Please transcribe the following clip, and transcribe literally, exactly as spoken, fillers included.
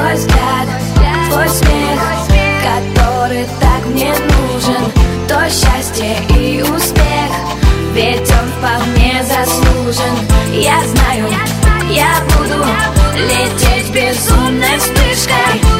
твой взгляд, твой смех, который так мне нужен. То счастье и успех, ведь он вполне заслужен. Я знаю, я буду лететь безумной вспышкой.